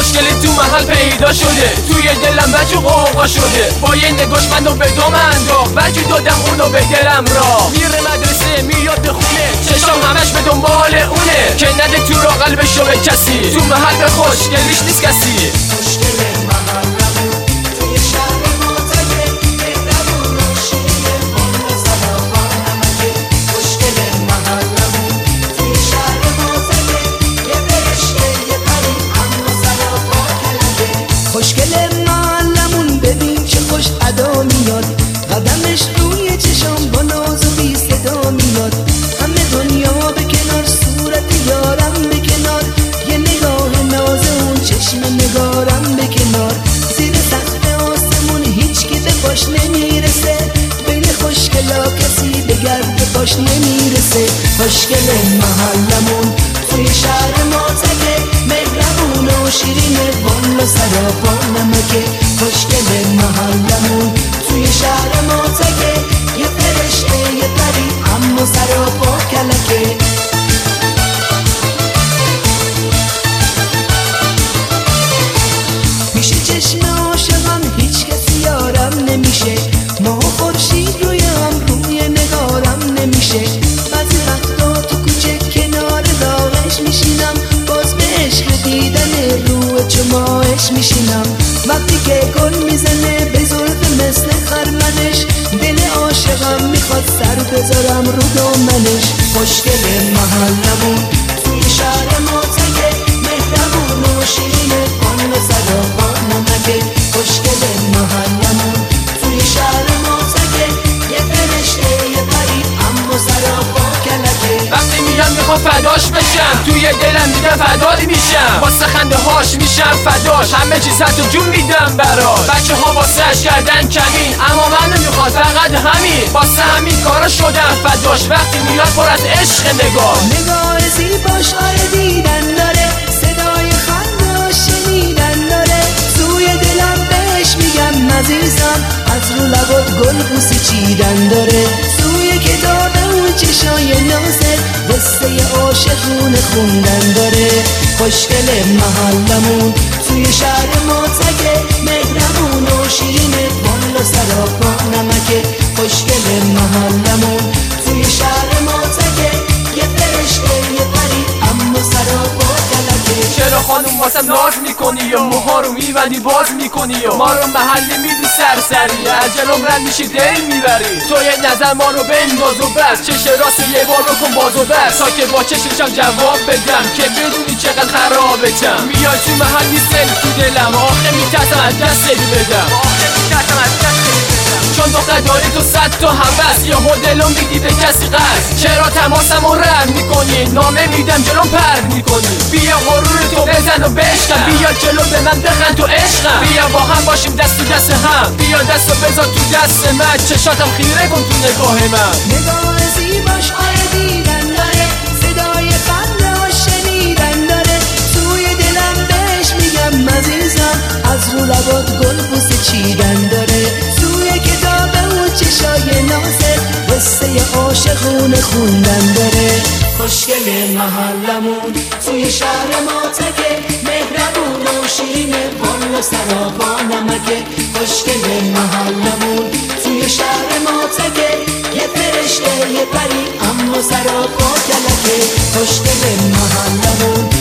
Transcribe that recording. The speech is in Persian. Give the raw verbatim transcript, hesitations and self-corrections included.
خوشگلی تو محل پیدا شده، توی دلم بچه قوقا شده. با یه نگاش منو به دام انداخت، وجود دادم اونو به دلم را. میره مدرسه میاد به خونه، چشام همش به دنبال اونه که نده تو را قلبشو به کسی. تو محل به خوشگلیش نیست کسی. خوشگل محلمون توی شهر معتگه، مهربون و شیرین بالا صداقا نمکه. خوشگل محلمون توی شهر معتگه، یه فرشته یه پری اما صداقا کلکه. خوشگل محلمون ببین چه خوش ادا میاد، قدمش روی چشام با ناز و بی صدا میاد. همه دنیا به کنار، صورت یارم به کنار، یه نگاه ناز اون چشم نگارم به کنار. زیر سقف آسمون هیچ که به پاش نمیرسه، بین خوشگلا کسی به گرد پاش نمیرسه. خوشگل محلمون توی شهر معتگه، مهربون و شیرین بالا سراپا نمکه. خوشگل محلمون توی شهر معتگه، یه فرشته یه پری اما سراپا کلکه. پیش چشم عاشقم هیچ کسی یارم نمیشه، ماه و خورشید روی هم روی نگارم نمیشه. بعضی وقتا تو کوچه کنار داغش میشینم، باز به عشق دیدن رو چماش میشینم. وقتی که گل میزنه به زلف مثل خرمنش، دل عاشقم میخواد سر بذارم رو دامنش. خوشگل محلمون توی شهر معتگه، مهربون و شیرین بالا صداقا نمکه. خوشگل محلمون توی شهر معتگه، یه فرشته یه پری اما سراپا کلکه. وقتی میگم میخوام فداش بشم، توی دلم دیگه فدایی میشم. واسه خنده هاش میشم فداش، همه چیز حتی جون میدم براش. بچه ها واسهش کردن کمین، اما منو میخواد فقط همین. واسه همین کارا شدم فداش، وقتی میاد پر از عشق نگاه. نگاه زیباش آره دیدن داره، صدای خنده‌اش شنیدن داره. توی دلم بهش میگم عزیزم، از رو لبات گل بوسی چیدن داره. توی کتاب اون چشای نازه، قصه عاشقونه خوندن داره. خوشگل محلمون توی شهر معتگه، مهربون و شیرین بالا سراپا نمکه. خوشگل محلمون توی شهر معتگه، یه فرشته یه پری اما سراپا کلکه. چرا خانوم واسم ناز میکنی یا موها رو میبندی باز میکنی یا ما رو محلی میدی سرسری، از جلوم رد میشی دل میبری. تو یه نظر ما رو بنداز و بس، چش راست یه بار رو کن باز و بس، تا که با چششم جواب بدم که بدونی چقدر خرابتم. میای تو محل میسل تو دلم، آخه میترسم از دست بدم، آخه میترسم از دست بدم. چون دختر داری تو صد تا هوس، یا دلو میدی به کسی قصد. چرا تماسم رو رد میکنی، نامه میدم جلوم پرد میکنی. بیا غرور تو بزن و بشکن، بیا جلو به من بخند تو عشقم. بیا با هم باشیم دست تو دست هم، بیا دستو بذار تو دست من، چشاتم خیره کن تو نگاه من. نگاه زیباش آره دیدن داره، صدای خنده‌اش شنیدن داره. توی دلم بهش میگم عزیزم، از رو لبات گل بوسه چیدن داره. توی کتاب اون چشای نازه، قصه عاشقونه خوندن داره. خوشگل محلمون توی شهر معتگه، مهربون و شیرین بالا سراپا نمکه. خوشگل محلمون توی شهر معتگه، یه فرشته یه پری اما سراپا کلکه. خوشگل محلمون